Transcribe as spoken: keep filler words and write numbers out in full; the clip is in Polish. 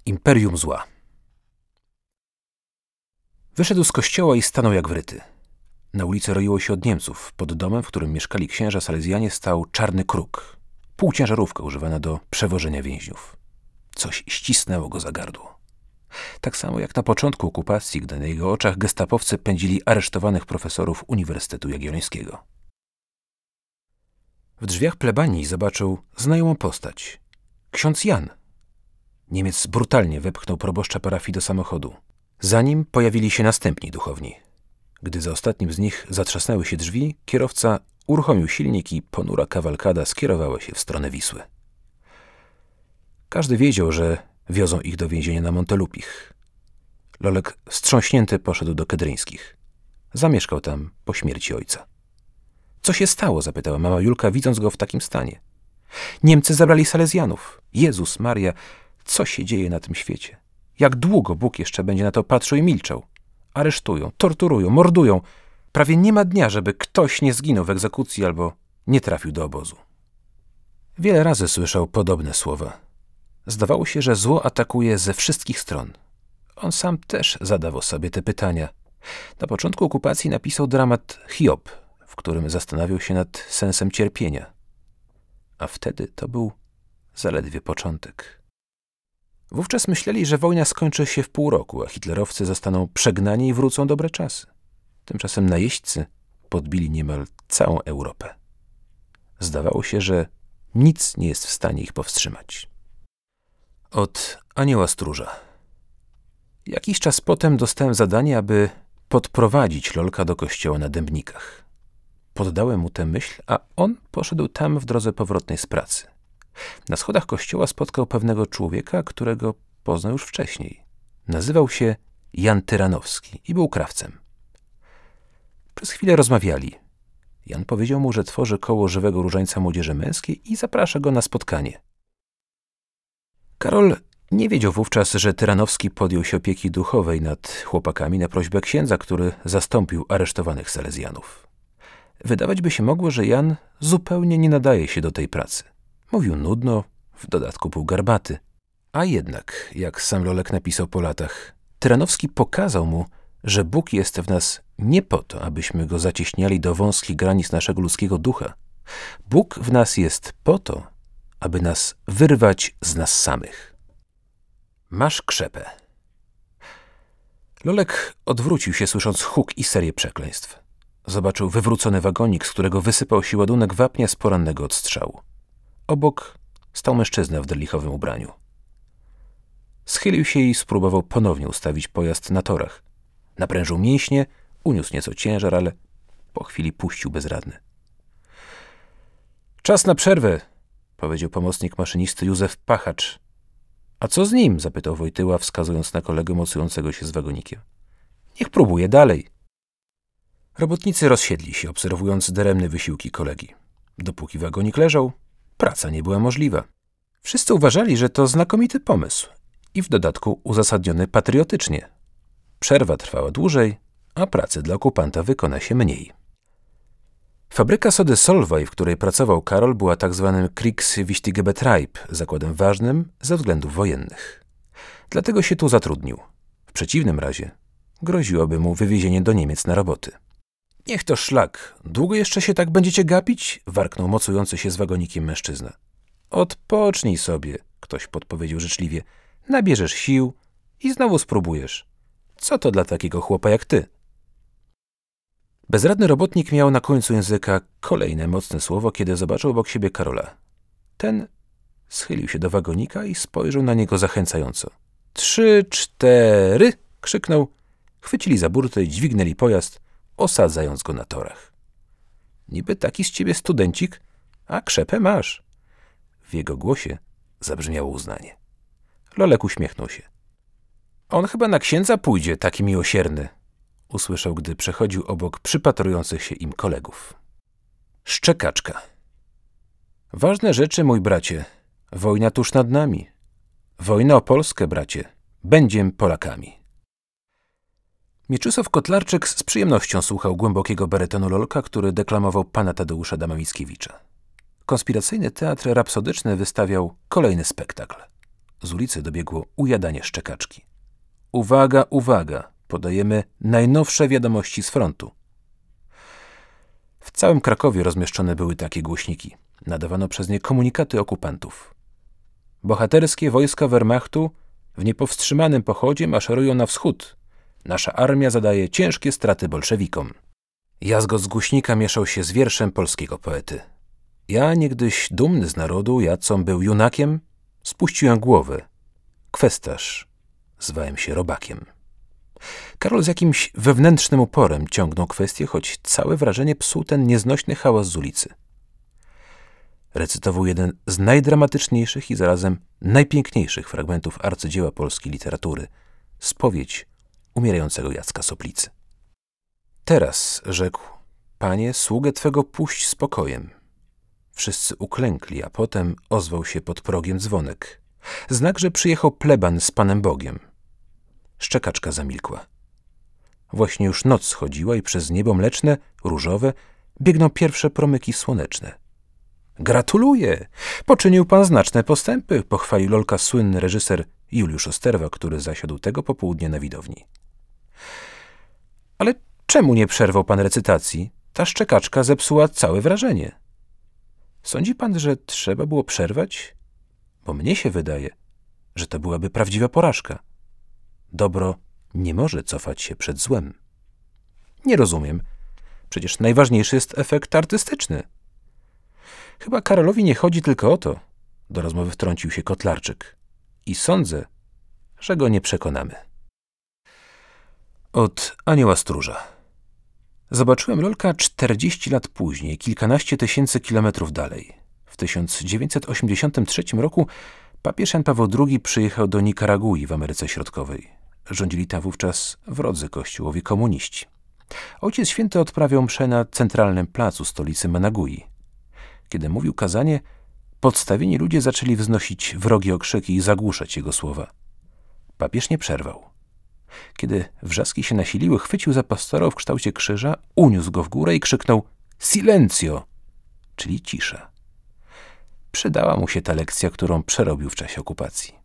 Imperium zła. Wyszedł z kościoła i stanął jak wryty. Na ulicy roiło się od Niemców. Pod domem, w którym mieszkali księża salezjanie, stał czarny kruk. Półciężarówka używana do przewożenia więźniów. Coś ścisnęło go za gardło. Tak samo jak na początku okupacji, gdy na jego oczach gestapowcy pędzili aresztowanych profesorów Uniwersytetu Jagiellońskiego. W drzwiach plebanii zobaczył znajomą postać. Ksiądz Jan. Niemiec brutalnie wepchnął proboszcza parafii do samochodu. Za nim pojawili się następni duchowni. Gdy za ostatnim z nich zatrzasnęły się drzwi, kierowca uruchomił silnik i ponura kawalkada skierowała się w stronę Wisły. Każdy wiedział, że wiozą ich do więzienia na Montelupich. Lolek wstrząśnięty poszedł do Kedryńskich. Zamieszkał tam po śmierci ojca. Co się stało? Zapytała mama Julka, widząc go w takim stanie. Niemcy zabrali salezjanów. Jezus Maria, co się dzieje na tym świecie? Jak długo Bóg jeszcze będzie na to patrzył i milczał? Aresztują, torturują, mordują. Prawie nie ma dnia, żeby ktoś nie zginął w egzekucji albo nie trafił do obozu. Wiele razy słyszał podobne słowa. Zdawało się, że zło atakuje ze wszystkich stron. On sam też zadawał sobie te pytania. Na początku okupacji napisał dramat Hiob, w którym zastanawiał się nad sensem cierpienia. A wtedy to był zaledwie początek. Wówczas myśleli, że wojna skończy się w pół roku, a hitlerowcy zostaną przegnani i wrócą dobre czasy. Tymczasem najeźdźcy podbili niemal całą Europę. Zdawało się, że nic nie jest w stanie ich powstrzymać. Od anioła stróża. Jakiś czas potem dostałem zadanie, aby podprowadzić Lolka do kościoła na Dębnikach. Poddałem mu tę myśl, a on poszedł tam w drodze powrotnej z pracy. Na schodach kościoła spotkał pewnego człowieka, którego poznał już wcześniej. Nazywał się Jan Tyranowski i był krawcem. Przez chwilę rozmawiali. Jan powiedział mu, że tworzy koło Żywego Różańca Młodzieży Męskiej i zaprasza go na spotkanie. Karol nie wiedział wówczas, że Tyranowski podjął się opieki duchowej nad chłopakami na prośbę księdza, który zastąpił aresztowanych salezjanów. Wydawać by się mogło, że Jan zupełnie nie nadaje się do tej pracy. Mówił nudno, w dodatku był garbaty. A jednak, jak sam Lolek napisał po latach, Tyranowski pokazał mu, że Bóg jest w nas nie po to, abyśmy go zacieśniali do wąskich granic naszego ludzkiego ducha. Bóg w nas jest po to, aby nas wyrwać z nas samych. Masz krzepę. Lolek odwrócił się, słysząc huk i serię przekleństw. Zobaczył wywrócony wagonik, z którego wysypał się ładunek wapnia z porannego odstrzału. Obok stał mężczyzna w derlichowym ubraniu. Schylił się i spróbował ponownie ustawić pojazd na torach. Naprężył mięśnie, uniósł nieco ciężar, ale po chwili puścił bezradny. Czas na przerwę, powiedział pomocnik maszynisty Józef Pachacz. A co z nim? Zapytał Wojtyła, wskazując na kolegę mocującego się z wagonikiem. Niech próbuje dalej. Robotnicy rozsiedli się, obserwując daremne wysiłki kolegi. Dopóki wagonik leżał, praca nie była możliwa. Wszyscy uważali, że to znakomity pomysł i w dodatku uzasadniony patriotycznie. Przerwa trwała dłużej, a pracy dla okupanta wykona się mniej. Fabryka sody Solvay, w której pracował Karol, była tak zwanym Kriegswichtigebetrieb, zakładem ważnym ze względów wojennych. Dlatego się tu zatrudnił. W przeciwnym razie groziłoby mu wywiezienie do Niemiec na roboty. Niech to szlak. Długo jeszcze się tak będziecie gapić? Warknął mocujący się z wagonikiem mężczyzna. Odpocznij sobie, ktoś podpowiedział życzliwie. Nabierzesz sił i znowu spróbujesz. Co to dla takiego chłopa jak ty? Bezradny robotnik miał na końcu języka kolejne mocne słowo, kiedy zobaczył obok siebie Karola. Ten schylił się do wagonika i spojrzał na niego zachęcająco. Trzy, cztery! Krzyknął. Chwycili za burtę i dźwignęli pojazd, osadzając go na torach. Niby taki z ciebie studencik, a krzepę masz. W jego głosie zabrzmiało uznanie. Lolek uśmiechnął się. On chyba na księdza pójdzie, taki miłosierny, usłyszał, gdy przechodził obok przypatrujących się im kolegów. Szczekaczka. Ważne rzeczy, mój bracie. Wojna tuż nad nami. Wojna o Polskę, bracie. Będziem Polakami. Mieczysław Kotlarczyk z przyjemnością słuchał głębokiego barytonu Lolka, który deklamował pana Tadeusza Dama-Mickiewicza. Konspiracyjny teatr rapsodyczny wystawiał kolejny spektakl. Z ulicy dobiegło ujadanie Szczekaczki. Uwaga, uwaga, podajemy najnowsze wiadomości z frontu. W całym Krakowie rozmieszczone były takie głośniki. Nadawano przez nie komunikaty okupantów. Bohaterskie wojska Wehrmachtu w niepowstrzymanym pochodzie maszerują na wschód. Nasza armia zadaje ciężkie straty bolszewikom. Jazgot z głośnika mieszał się z wierszem polskiego poety. Ja, niegdyś dumny z narodu, ja, com był junakiem, spuściłem głowę. Kwestarz, zwałem się robakiem. Karol z jakimś wewnętrznym uporem ciągnął kwestię, choć całe wrażenie psuł ten nieznośny hałas z ulicy. Recytował jeden z najdramatyczniejszych i zarazem najpiękniejszych fragmentów arcydzieła polskiej literatury – spowiedź umierającego Jacka Soplicy. Teraz, rzekł, panie, sługę twego puść spokojem. Wszyscy uklękli, a potem ozwał się pod progiem dzwonek. Znak, że przyjechał pleban z Panem Bogiem. Szczekaczka zamilkła. Właśnie już noc schodziła i przez niebo mleczne, różowe, biegną pierwsze promyki słoneczne. Gratuluję! Poczynił pan znaczne postępy, pochwalił Lolka słynny reżyser Juliusz Osterwa, który zasiadł tego popołudnia na widowni. Ale czemu nie przerwał pan recytacji? Ta Szczekaczka zepsuła całe wrażenie. Sądzi pan, że trzeba było przerwać? Bo mnie się wydaje, że to byłaby prawdziwa porażka. Dobro nie może cofać się przed złem. Nie rozumiem. Przecież najważniejszy jest efekt artystyczny. Chyba Karolowi nie chodzi tylko o to. Do rozmowy wtrącił się Kotlarczyk. I sądzę, że go nie przekonamy. Od Anioła Stróża. Zobaczyłem Lolka czterdzieści lat później, kilkanaście tysięcy kilometrów dalej. W tysiąc dziewięćset osiemdziesiątym trzecim roku papież Jan Paweł drugi przyjechał do Nikaragui w Ameryce Środkowej. Rządzili tam wówczas wrodzy kościołowi komuniści. Ojciec Święty odprawiał mszę na centralnym placu stolicy Managui. Kiedy mówił kazanie, podstawieni ludzie zaczęli wznosić wrogie okrzyki i zagłuszać jego słowa. Papież nie przerwał. Kiedy wrzaski się nasiliły, chwycił za pastora w kształcie krzyża, uniósł go w górę i krzyknął silencio, czyli cisza. Przydała mu się ta lekcja, którą przerobił w czasie okupacji.